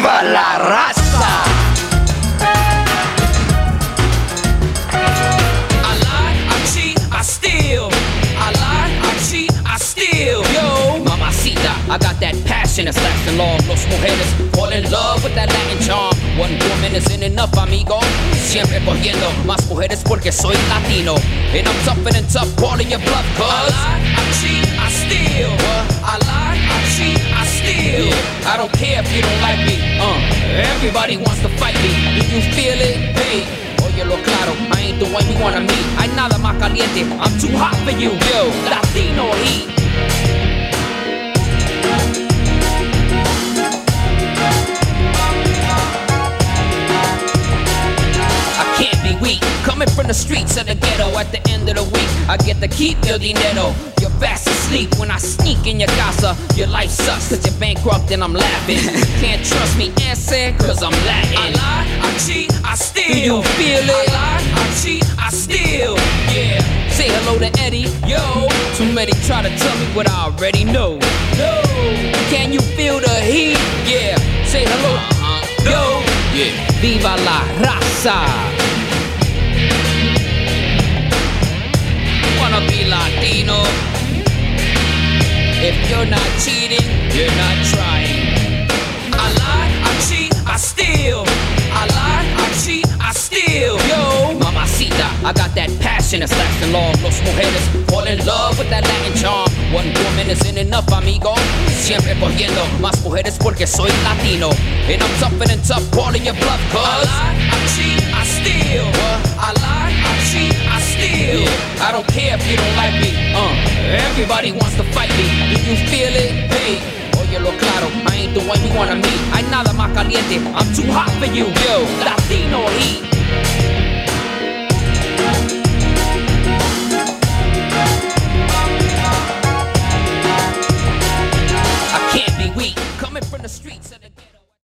¡Viva la raza! I lie, I cheat, I steal. I lie, I cheat, I steal. Yo, mamacita, I got that passion that's lasting long. Los mujeres fall in love with that Latin charm. One woman isn't enough, amigo. Siempre cogiendo más mujeres porque soy latino. And I'm tougher than tough, calling your bluff, cuz I lie, I cheat, I steal. I lie, I cheat, I steal. Yeah, I don't care if you don't like me. Everybody wants to fight me. Do you feel it? Hey, óyelo claro, I ain't the one you wanna meet. Hay nada más caliente, I'm too hot for you. Yo, Latino heat. Can't be weak, coming from the streets of the ghetto. At the end of the week, I get to keep your dinero. You're fast asleep when I sneak in your casa. Your life sucks cause you're bankrupt and I'm laughing. Can't trust me, answer, cause I'm Latin. I lie, I cheat, I steal. Do you feel it? I lie, I cheat, I steal. Yeah, say hello to Eddie, yo. Too many try to tell me what I already know. No, can you feel the heat? Yeah, say hello, yo. Yeah, viva la raza. Wanna be Latino? If you're not cheating, you're not trying. I lie, I cheat, I steal. I lie, I cheat, I steal. Yo, mamacita, I got that passion that's lasting long. Los mujeres fall in love with that Latin charm. One woman isn't enough, amigo. Siempre cogiendo más mujeres porque soy latino. And I'm tougher than tough, calling your bluff, cuz I lie, I cheat, I steal. I lie, I cheat, I steal. Yeah, I don't care if you don't like me. Everybody wants to fight me. Do you feel it? Hey, óyelo claro, I ain't the one you wanna meet. Hay nada más caliente, I'm too hot for you. Yo, Latino